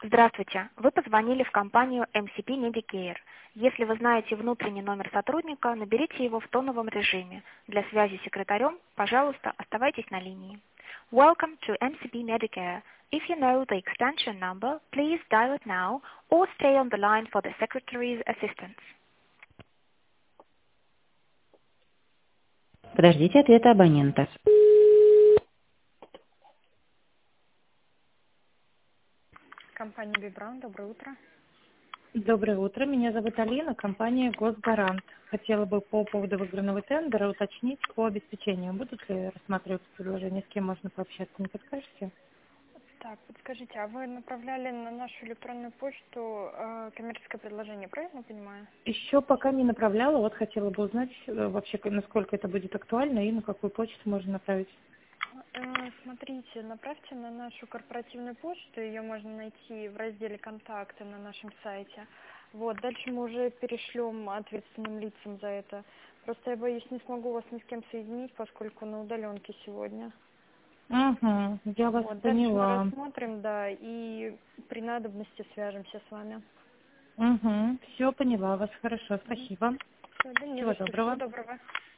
Здравствуйте. Вы позвонили в компанию MCP Medicare. Если вы знаете внутренний номер сотрудника, наберите его в тоновом режиме. Для связи с секретарем, пожалуйста, оставайтесь на линии. Welcome to MCP Medicare. If you know the extension number, please dial it now or stay on the line for the secretary's assistance. Подождите ответа абонента. Компания Бибран, доброе утро. Доброе утро, меня зовут Алина, компания Госгарант. Хотела бы по поводу выигранного тендера уточнить по обеспечению. Будут ли рассматриваться предложения, с кем можно пообщаться, не подскажете? Так, подскажите, а вы направляли на нашу электронную почту коммерческое предложение, правильно понимаю? Еще пока не направляла, вот хотела бы узнать вообще, насколько это будет актуально и на какую почту можно направить. Смотрите, направьте на нашу корпоративную почту, ее можно найти в разделе «Контакты» на нашем сайте. Вот, дальше мы уже перешлем ответственным лицам за это. Просто я боюсь, не смогу вас ни с кем соединить, поскольку на удаленке сегодня. Угу, я вас Вот, дальше мы поняла. рассмотрим, да, и при надобности свяжемся с вами. Угу, все поняла вас, хорошо, спасибо. Всё, да не Всего за что, всего доброго. доброго.